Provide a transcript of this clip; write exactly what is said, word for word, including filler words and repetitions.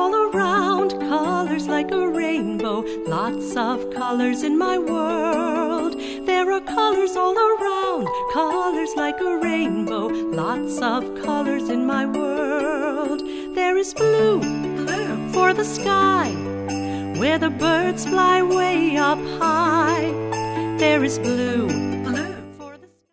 all around, colors like a rainbow, lots of colors in my world. There are colors all around, colors like a rainbow, lots of colors in my world. There is blue, blue for the sky, where the birds fly way up high. There is blue